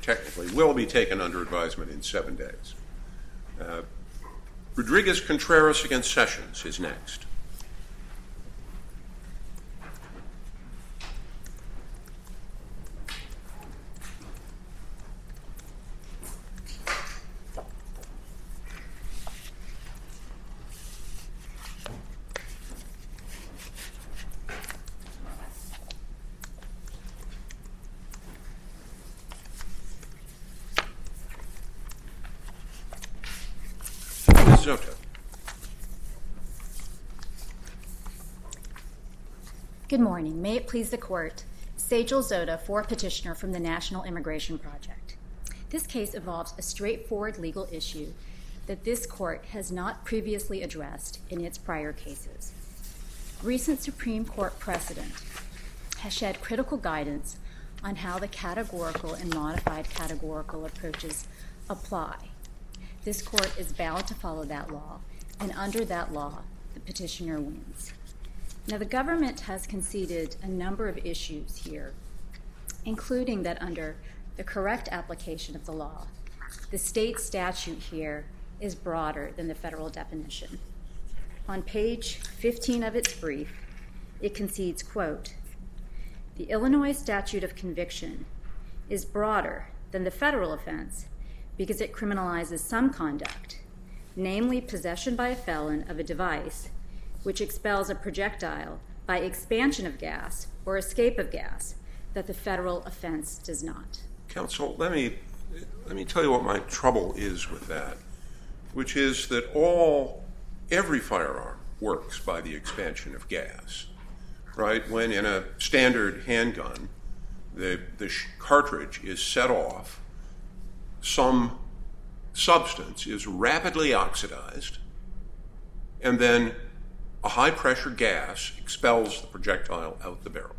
technically, will be taken under advisement in 7 days. Rodriguez-Contreras against Sessions is next. Zota. Good morning. May it please the Court. Sejal Zota for petitioner from the National Immigration Project. This case involves a straightforward legal issue that this Court has not previously addressed in its prior cases. Recent Supreme Court precedent has shed critical guidance on how the categorical and modified categorical approaches apply. This Court is bound to follow that law, and under that law, the petitioner wins. Now, the government has conceded a number of issues here, including that under the correct application of the law, the state statute here is broader than the federal definition. On page 15 of its brief, it concedes, quote, "The Illinois statute of conviction is broader than the federal offense because it criminalizes some conduct, namely possession by a felon of a device which expels a projectile by expansion of gas or escape of gas that the federal offense does not." Counsel, let me tell you what my trouble is with that, which is that every firearm works by the expansion of gas, right? When in a standard handgun, the cartridge is set off, some substance is rapidly oxidized, and then a high-pressure gas expels the projectile out the barrel.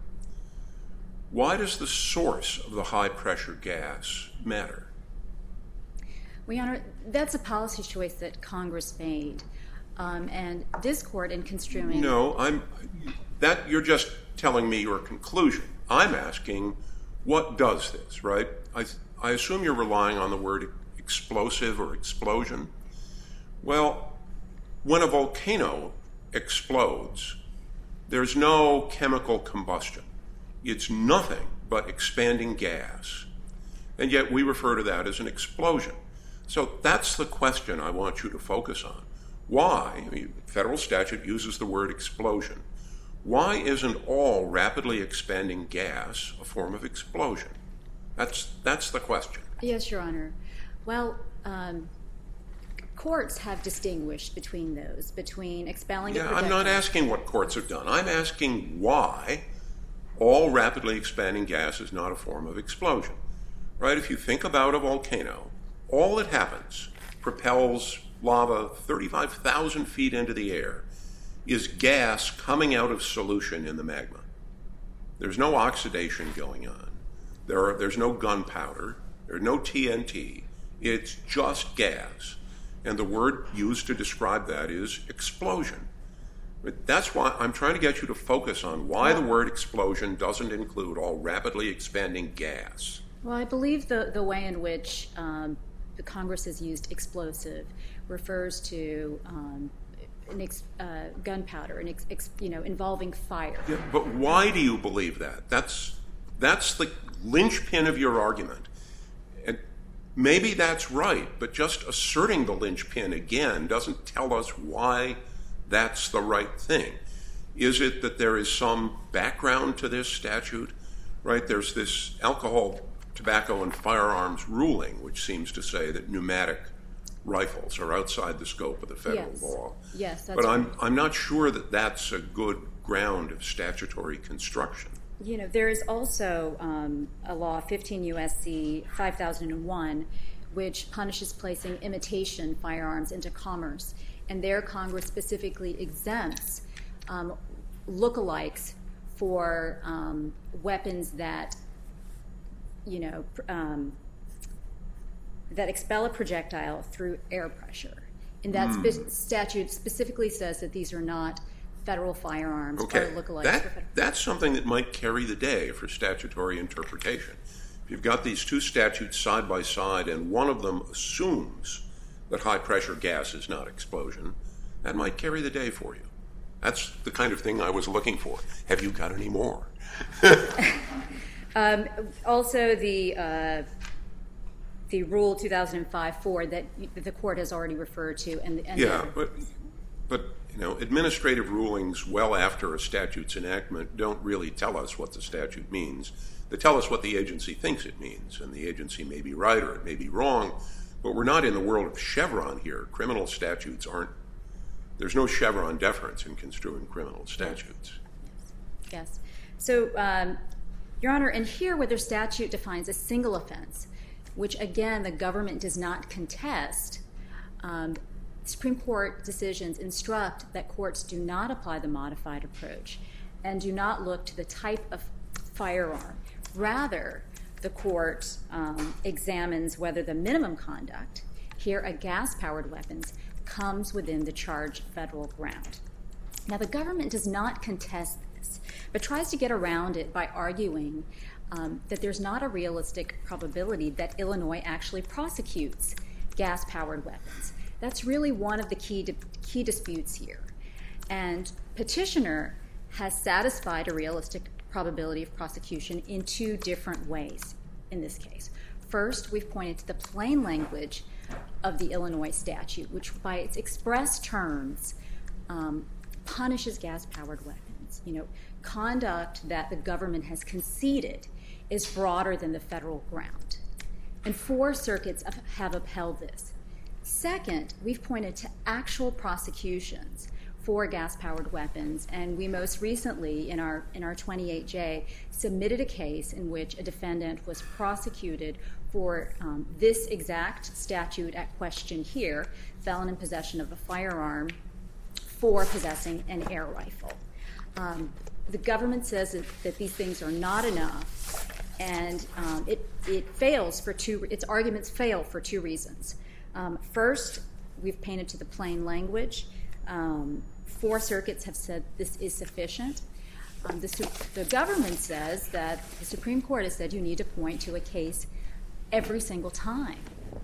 Why does the source of the high-pressure gas matter? Well, Your Honor, that's a policy choice that Congress made, and this Court in construing... No, you're just telling me your conclusion. I'm asking, what does this, right? I assume you're relying on the word explosive or explosion. Well, when a volcano explodes, there's no chemical combustion. It's nothing but expanding gas. And yet we refer to that as an explosion. So that's the question I want you to focus on. Why? Federal statute uses the word explosion. Why isn't all rapidly expanding gas a form of explosion? That's the question. Yes, Your Honor. Well, courts have distinguished between those, between expelling a projectile... I'm not asking what courts have done. I'm asking why all rapidly expanding gas is not a form of explosion. Right? If you think about a volcano, all that happens, propels lava 35,000 feet into the air, is gas coming out of solution in the magma. There's no oxidation going on. There's no gunpowder. There's no TNT. It's just gas. And the word used to describe that is explosion. That's why I'm trying to get you to focus on why the word explosion doesn't include all rapidly expanding gas. Well, I believe the way in which the Congress has used explosive refers to gunpowder and involving fire. Yeah, but why do you believe that? That's the linchpin of your argument. And maybe that's right, but just asserting the linchpin again doesn't tell us why that's the right thing. Is it that there is some background to this statute? Right? There's this alcohol, tobacco, and firearms ruling, which seems to say that pneumatic rifles are outside the scope of the federal law. Yes, that's but right. I'm not sure that that's a good ground of statutory construction. There is also a law, 15 U.S.C. 5001, which punishes placing imitation firearms into commerce. And there Congress specifically exempts lookalikes for weapons that, that expel a projectile through air pressure. And that statute specifically says that these are not federal firearms or lookalikes. That's something that might carry the day for statutory interpretation. If you've got these two statutes side by side and one of them assumes that high-pressure gas is not explosion, that might carry the day for you. That's the kind of thing I was looking for. Have you got any more? Also, the Rule 2005-4 that the court has already referred to. But administrative rulings well after a statute's enactment don't really tell us what the statute means. They tell us what the agency thinks it means, and the agency may be right or it may be wrong, but we're not in the world of Chevron here. Criminal statutes aren't. There's no Chevron deference in construing criminal statutes. Yes. So, Your Honor, and here where the statute defines a single offense, which again the government does not contest, Supreme Court decisions instruct that courts do not apply the modified approach and do not look to the type of firearm. Rather, the court examines whether the minimum conduct, here a gas-powered weapons, comes within the charged federal ground. Now, the government does not contest this, but tries to get around it by arguing that there's not a realistic probability that Illinois actually prosecutes gas-powered weapons. That's really one of the key disputes here. And petitioner has satisfied a realistic probability of prosecution in two different ways in this case. First, we've pointed to the plain language of the Illinois statute, which by its express terms punishes gas-powered weapons. Conduct that the government has conceded is broader than the federal ground. And 4 circuits have upheld this. Second, we've pointed to actual prosecutions for gas-powered weapons, and we most recently, in our 28J, submitted a case in which a defendant was prosecuted for this exact statute at question here, felon in possession of a firearm for possessing an air rifle. The government says that these things are not enough, and it fails for its arguments fail for 2 reasons. First, we've painted to the plain language. 4 circuits have said this is sufficient. The government says that the Supreme Court has said you need to point to a case every single time.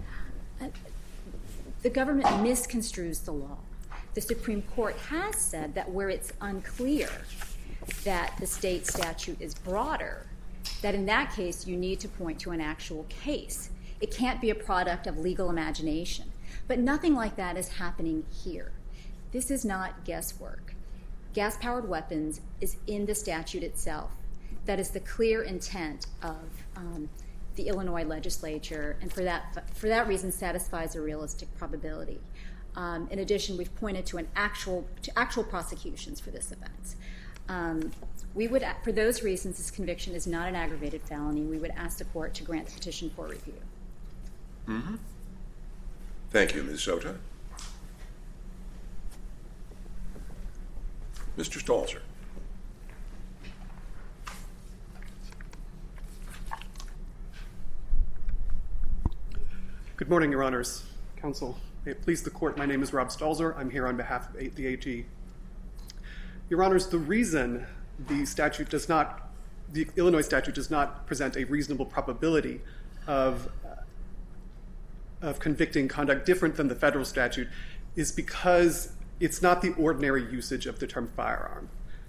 The government misconstrues the law. The Supreme Court has said that where it's unclear that the state statute is broader, that in that case you need to point to an actual case. It can't be a product of legal imagination. But nothing like that is happening here. This is not guesswork. Gas-powered weapons is in the statute itself. That is the clear intent of the Illinois legislature, and for that reason satisfies a realistic probability. In addition, we've pointed to actual prosecutions for this offense. For those reasons, this conviction is not an aggravated felony. We would ask the court to grant the petition for review. Mm-hmm. Thank you, Ms. Zota. Mr. Stalzer. Good morning, Your Honors. Counsel, may it please the court, my name is Rob Stalzer. I'm here on behalf of the AG. Your Honors, the reason the Illinois statute does not present a reasonable probability of convicting conduct different than the federal statute is because it's not the ordinary usage of the term firearm.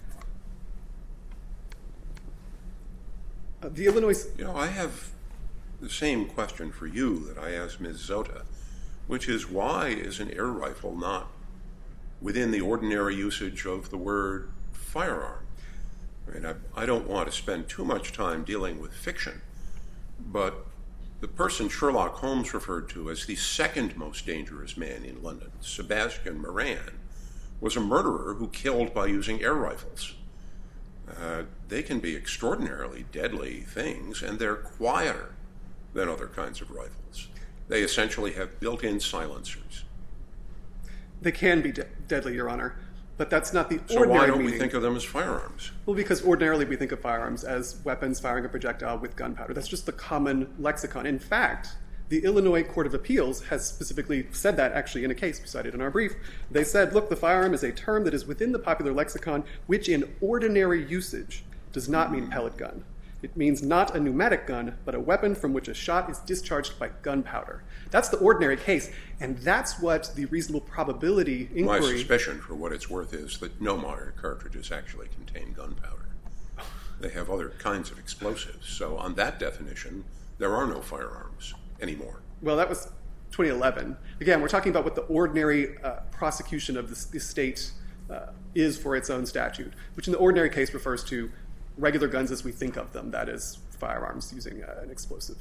I have the same question for you that I asked Ms. Zota, which is why is an air rifle not within the ordinary usage of the word firearm? I don't want to spend too much time dealing with fiction, but the person Sherlock Holmes referred to as the second most dangerous man in London, Sebastian Moran, was a murderer who killed by using air rifles. They can be extraordinarily deadly things, and they're quieter than other kinds of rifles. They essentially have built-in silencers. They can be deadly, Your Honor, but that's not the ordinary meaning. So why don't we meaning. think of them as firearms? Well, because ordinarily we think of firearms as weapons firing a projectile with gunpowder. That's just the common lexicon. In fact, the Illinois Court of Appeals has specifically said that actually in a case we cited in our brief. They said, look, the firearm is a term that is within the popular lexicon, which in ordinary usage does not mean pellet gun. It means not a pneumatic gun, but a weapon from which a shot is discharged by gunpowder. That's the ordinary case, and that's what the reasonable probability inquiry... My suspicion, for what it's worth, is that no modern cartridges actually contain gunpowder. They have other kinds of explosives, so on that definition, there are no firearms anymore. Well, that was 2011. Again, we're talking about what the ordinary prosecution of the state is for its own statute, which in the ordinary case refers to regular guns as we think of them, that is, firearms using an explosive.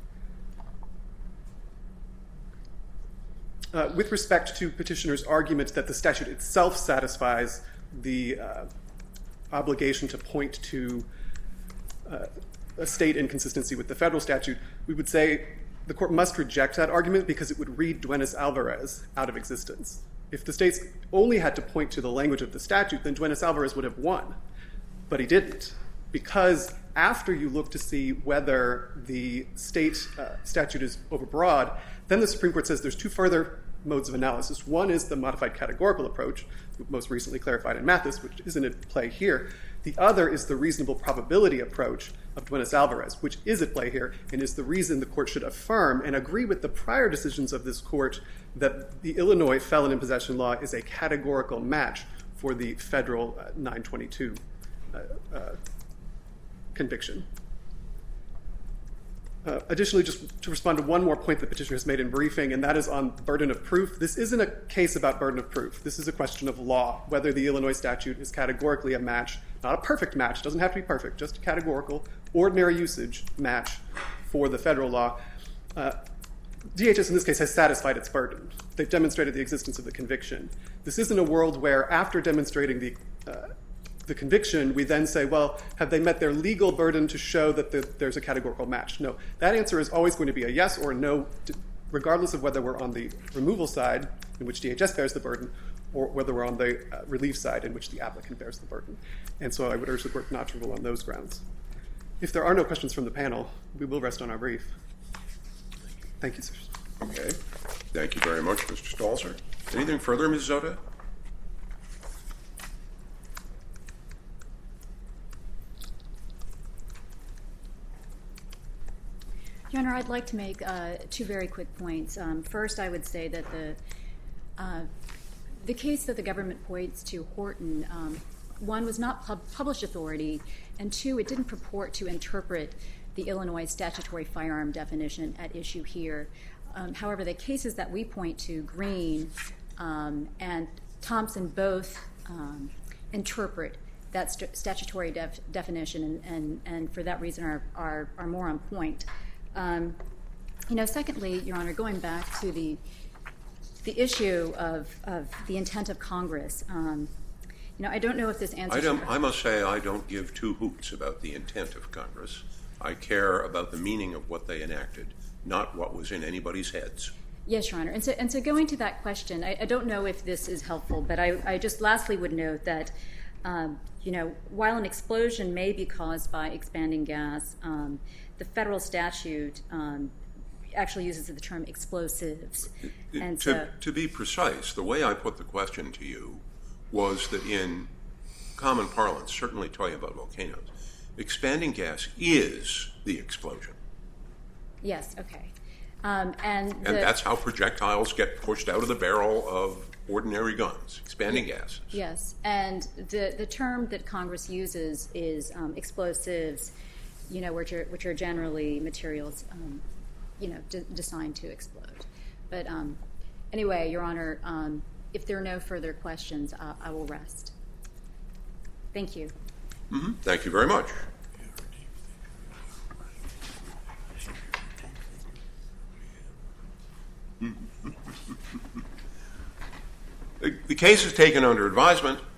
With respect to petitioner's argument that the statute itself satisfies the obligation to point to a state inconsistency with the federal statute, we would say the court must reject that argument because it would read Duenas-Alvarez out of existence. If the states only had to point to the language of the statute, then Duenas-Alvarez would have won. But he didn't, because after you look to see whether the state statute is overbroad, then the Supreme Court says there's two further modes of analysis. One is the modified categorical approach, most recently clarified in Mathis, which isn't at play here. The other is the reasonable probability approach of Duenas-Alvarez, which is at play here and is the reason the court should affirm and agree with the prior decisions of this court that the Illinois felon in possession law is a categorical match for the federal 922 conviction. Additionally, just to respond to one more point the petitioner has made in briefing, and that is on burden of proof. This isn't a case about burden of proof. This is a question of law, whether the Illinois statute is categorically a match, not a perfect match, doesn't have to be perfect, just a categorical, ordinary usage match for the federal law. DHS in this case has satisfied its burden. They've demonstrated the existence of the conviction. This isn't a world where after demonstrating the conviction, we then say, well, have they met their legal burden to show that there's a categorical match? No. That answer is always going to be a yes or a no, regardless of whether we're on the removal side, in which DHS bears the burden, or whether we're on the relief side, in which the applicant bears the burden. And so I would urge the court not to rule on those grounds. If there are no questions from the panel, we will rest on our brief. Thank you, sir. Okay. Thank you very much, Mr. Stalzer. Anything further, Ms. Zota? Your Honor, I'd like to make two very quick points. First, I would say that the case that the government points to, Horton, one, was not published authority, and two, it didn't purport to interpret the Illinois statutory firearm definition at issue here. However, the cases that we point to, Green and Thompson, both interpret that statutory definition, and for that reason are more on point. Secondly, Your Honor, going back to the issue of the intent of Congress, I don't know if this answers... I must say I don't give two hoots about the intent of Congress. I care about the meaning of what they enacted, not what was in anybody's heads. Yes, Your Honor. And so going to that question, I don't know if this is helpful, but I just lastly would note that, while an explosion may be caused by expanding gas, the federal statute actually uses the term explosives. And to be precise, the way I put the question to you was that in common parlance, certainly talking about volcanoes, expanding gas is the explosion. Yes, okay. And that's how projectiles get pushed out of the barrel of ordinary guns, expanding gases. Yes, and the term that Congress uses is explosives, which are generally materials, designed to explode. But anyway, Your Honor, if there are no further questions, I will rest. Thank you. Mm-hmm. Thank you very much. The case is taken under advisement.